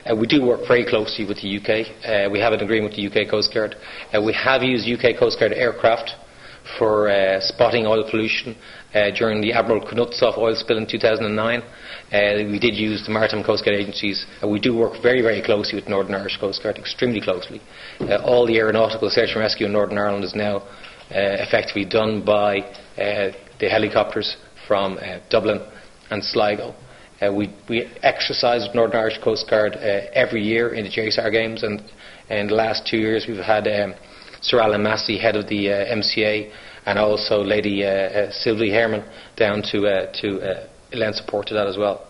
We do work very closely with the UK. We have an agreement with the UK Coast Guard. We have used UK Coast Guard aircraft for spotting oil pollution during the Admiral Knutsov oil spill in 2009. We did use the Maritime Coast Guard agencies. We do work very, very closely with Northern Irish Coast Guard, extremely closely. All the aeronautical search and rescue in Northern Ireland is now effectively done by the helicopters from Dublin and Sligo. We exercise with Northern Irish Coast Guard every year in the JSAR Games, and in the last 2 years we've had Sir Alan Massey, head of the MCA, and also Lady Sylvie Herman down to lend support to that as well.